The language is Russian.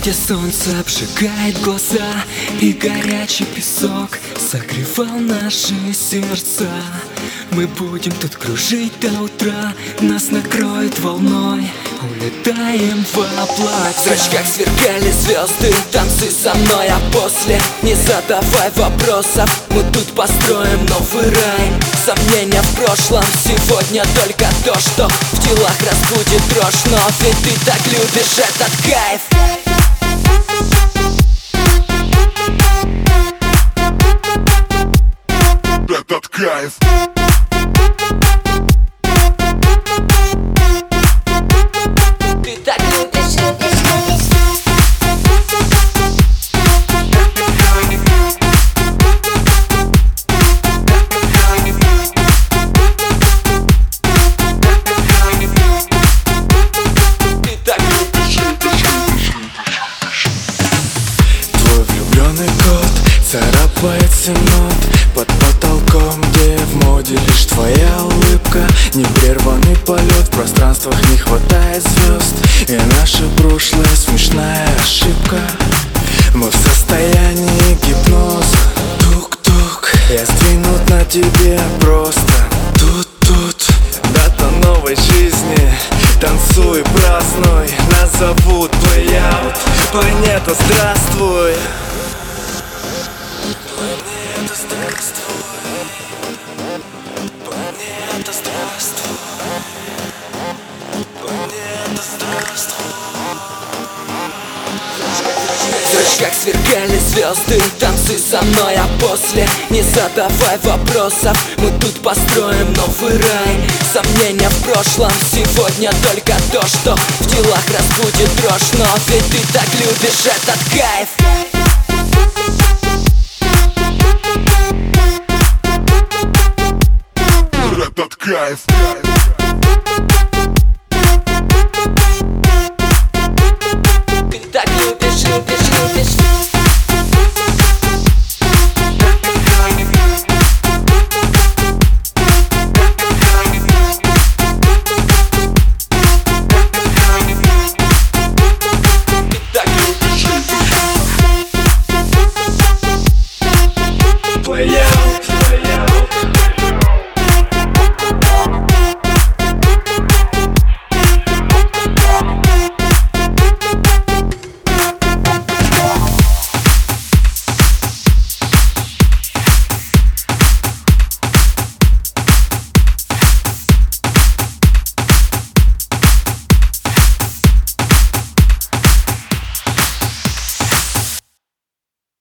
где солнце обжигает глаза и горячий песок согревал наши сердца. Мы будем тут кружить до утра, нас накроет волной, улетаем в облака. В зрачках сверкали звезды, танцуй со мной, а после не задавай вопросов. Мы тут построим новый рай. Сомнения в прошлом, сегодня только то, что в делах разбудит дрожь. Но ведь ты так любишь этот кайф. Этот кайф. Ты так любишь, Твой влюбленный кот царапает 7 нот под потолком, где в моде лишь твоя улыбка. Непрерванный полет, в пространствах не хватает звезд, и наше прошлое смешная ошибка. Мы в состоянии гипноза. Тук-тук, я сдвинут на тебе просто. Тут дата новой жизни. Танцуй, празднуй, нас зовут Play-Out. Планета, здравствуй. Планета, здравствуй. Планета, здравствуй. Планета, здравствуй. в зрачках сверкали звезды, танцуй со мной, а после не задавай вопросов. Мы тут построим новый рай. Сомнения в прошлом, сегодня только то, что в делах разбудит дрожь. Но ведь ты так любишь этот кайф. Этот кайф.